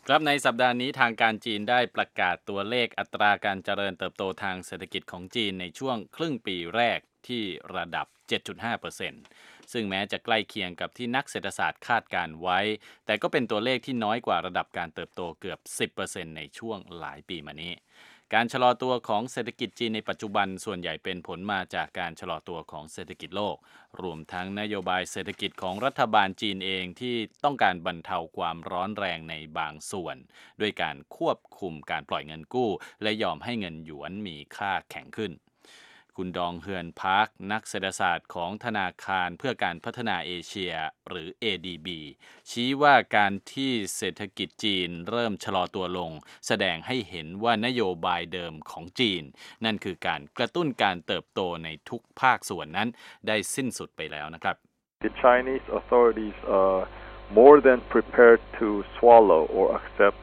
ครับในสัปดาห์นี้ทางการจีนได้ประกาศตัวเลขอัตราการเจริญเติบโตทางเศรษฐกิจของจีนในช่วงครึ่งปีแรกที่ระดับ 7.5% ซึ่งแม้จะใกล้เคียงกับที่นักเศรษฐศาสตร์คาดการไว้แต่ก็เป็นตัวเลขที่น้อยกว่าระดับการเติบโตเกือบ 10% ในช่วงหลายปีมานี้การชะลอตัวของเศรษฐกิจจีนในปัจจุบันส่วนใหญ่เป็นผลมาจากการชะลอตัวของเศรษฐกิจโลกรวมทั้งนโยบายเศรษฐกิจของรัฐบาลจีนเองที่ต้องการบรรเทาความร้อนแรงในบางส่วนด้วยการควบคุมการปล่อยเงินกู้และยอมให้เงินหยวนมีค่าแข็งขึ้นคุณดองเฮือนพาร์คนักเศรษฐศาสตร์ของธนาคารเพื่อการพัฒนาเอเชียหรือ ADB ชี้ว่าการที่เศรษฐกิจจีนเริ่มชะลอตัวลงแสดงให้เห็นว่านโยบายเดิมของจีนนั่นคือการกระตุ้นการเติบโตในทุกภาคส่วนนั้นได้สิ้นสุดไปแล้วนะครับ The Chinese authorities are more than prepared to swallow or accept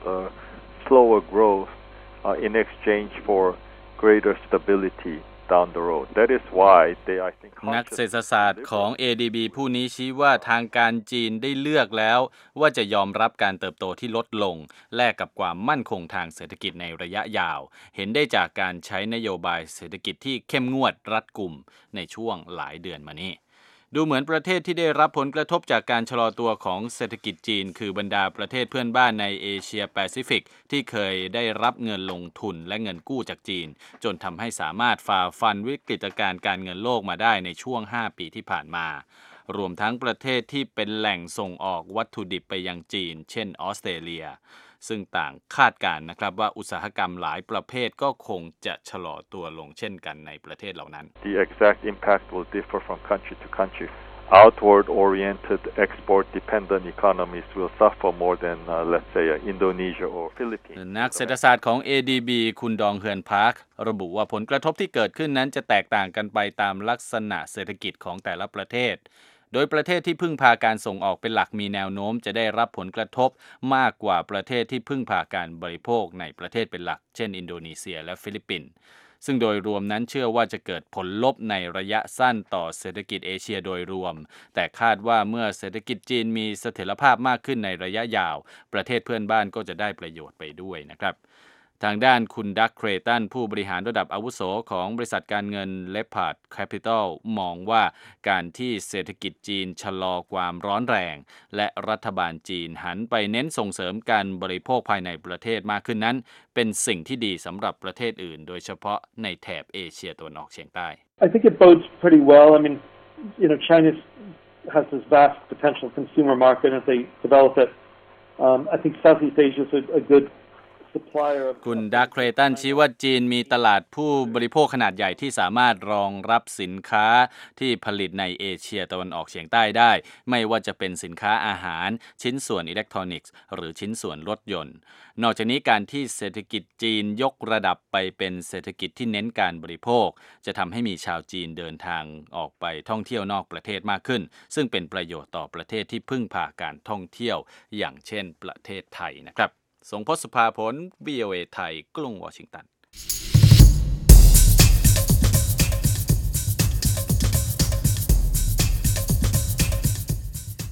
slower growth in exchange for greater stability down the road. That is why they, I think, นักเศรษฐศาสตร์ของ ADB ผู้นี้ชี้ว่าทางการจีนได้เลือกแล้วว่าจะยอมรับการเติบโตที่ลดลงแลกกับความมั่นคงทางเศรษฐกิจในระยะยาวเห็นได้จากการใช้นโยบายเศรษฐกิจที่เข้มงวดรัดกุมในช่วงหลายเดือนมานี้ดูเหมือนประเทศที่ได้รับผลกระทบจากการชะลอตัวของเศรษฐกิจจีนคือบรรดาประเทศเพื่อนบ้านในเอเชียแปซิฟิกที่เคยได้รับเงินลงทุนและเงินกู้จากจีนจนทำให้สามารถฝ่าฟันวิกฤตการณ์การเงินโลกมาได้ในช่วง5ปีที่ผ่านมารวมทั้งประเทศที่เป็นแหล่งส่งออกวัตถุดิบไปยังจีนเช่นออสเตรเลียซึ่งต่างคาดการณ์นะครับว่าอุตสาหกรรมหลายประเภทก็คงจะชะลอตัวลงเช่นกันในประเทศเหล่านั้น The exact impact will differ from country to country. Outward-oriented, export-dependent economies will suffer more than, let's say, Indonesia or Philippines. นักเศรษฐศาสตร์ของ ADB คุณดองเฮือนพาร์คระบุว่าผลกระทบที่เกิดขึ้นนั้นจะแตกต่างกันไปตามลักษณะเศรษฐกิจของแต่ละประเทศโดยประเทศที่พึ่งพาการส่งออกเป็นหลักมีแนวโน้มจะได้รับผลกระทบมากกว่าประเทศที่พึ่งพาการบริโภคในประเทศเป็นหลักเช่นอินโดนีเซียและฟิลิปปินส์ซึ่งโดยรวมนั้นเชื่อว่าจะเกิดผลลบในระยะสั้นต่อเศรษฐกิจเอเชียโดยรวมแต่คาดว่าเมื่อเศรษฐกิจจีนมีเสถียรภาพมากขึ้นในระยะยาวประเทศเพื่อนบ้านก็จะได้ประโยชน์ไปด้วยนะครับทางด้านคุณดักเครตันผู้บริหารระดับอาวุโสของบริษัทการเงินเลพาร์ดแคปิตอลมองว่าการที่เศรษฐกิจจีนชะลอความร้อนแรงและรัฐบาลจีนหันไปเน้นส่งเสริมการบริโภคภายในประเทศมากขึ้นนั้นเป็นสิ่งที่ดีสำหรับประเทศอื่นโดยเฉพาะในแถบเอเชียตะวันออกเฉียงใต้ I think it bodes pretty well. I mean, China has this vast potential consumer market, and if they develop it, I think Southeast Asia is a goodคุณดักเครตันชี้ว่าจีนมีตลาดผู้บริโภคขนาดใหญ่ที่สามารถรองรับสินค้าที่ผลิตในเอเชียตะวันออกเฉียงใต้ได้ไม่ว่าจะเป็นสินค้าอาหารชิ้นส่วนอิเล็กทรอนิกส์หรือชิ้นส่วนรถยนต์นอกจากนี้การที่เศรษฐกิจจีนยกระดับไปเป็นเศรษฐกิจที่เน้นการบริโภคจะทำให้มีชาวจีนเดินทางออกไปท่องเที่ยวนอกประเทศมากขึ้นซึ่งเป็นประโยชน์ต่อประเทศที่พึ่งพาการท่องเที่ยวอย่างเช่นประเทศไทยนะครับทรงพศสุภาผล VOA ไทยกรุงวอชิงตัน